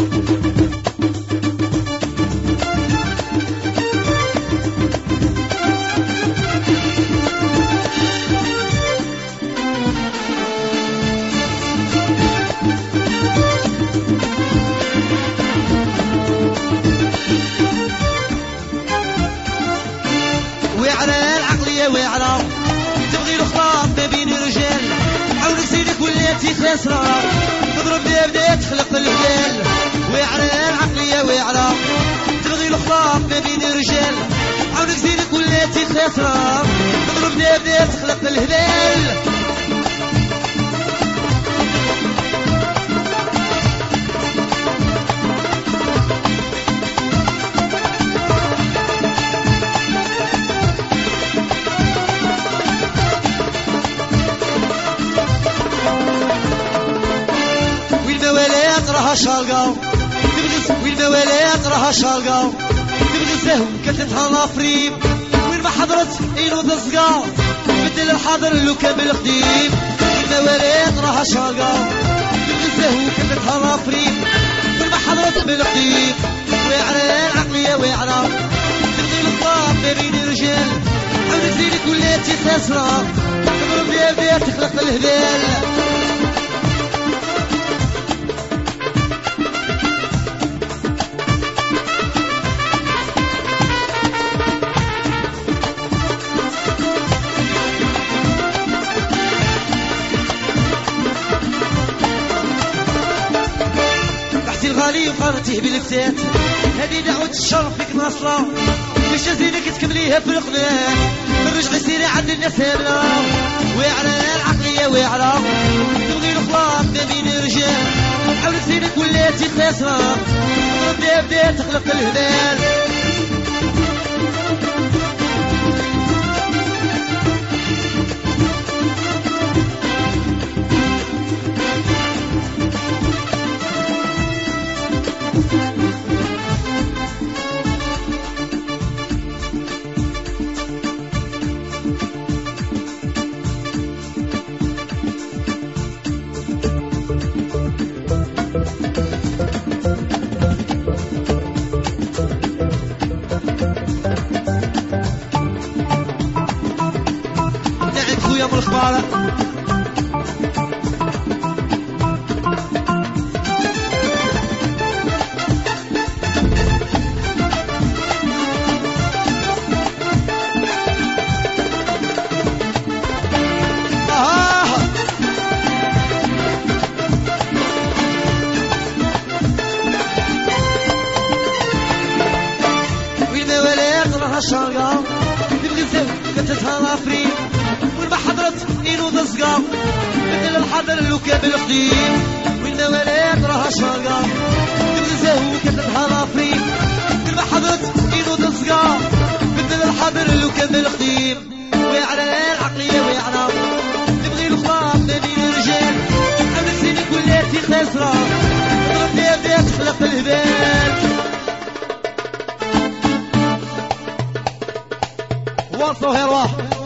وعلى العقلية وعلى تبغي الخطاب ما بين الرجال عاون سيدك ولاتي خاسرة تضرب بداية تخلق الهلال وعلى العقلية وعلى تبغي الخطاب ما بين الرجال عاون سيدك ولاتي خاسرة تضرب بداية تخلق الهلال راها شالقاو والموالات راها شالقاو تبغي سهم كتنها لافريم وين ما حضرت اينو تزقاو بدل الحاضر لو كان بالقديم والموالات راها شالقاو تبغي سهم كتنها لافريم وين ما حضرت بالقديم وعلى العقلية وعلى تبغي الخطاب ما بين الرجال عاود زينك ولاتي خاسرة تضرب ليا بداية تخلق الهبال الغالي وقارنتيه بالفتات هذه دعوة الشرف فيك ناصرة باش زينك تكمليها في القناة الرجع سيري عند الناس هبلة وعلى العقلية وعلى تبغي الخلاط ما بين الرجال حاول زينك ولاتي خاسرة بدأ تخلق الهلال يا ابو الخبارة والموالات راها شالقاو تبغي الزوج كتتها لافريم وين ما حضرت اينو تزقاو بدل الحضر لو كان بالقديم والموالات راها شالقاو تبغي الزوج كتتها لافريم وين ما حضرت اينو تزقاو بدل الحضر لو كان بالقديم وعلى العقلية وعلى تبغي الخطاب ما بين الرجال عمل سينك ولاتي خاسرة تضرب بداية تخلق الهبال وصلوا هيروح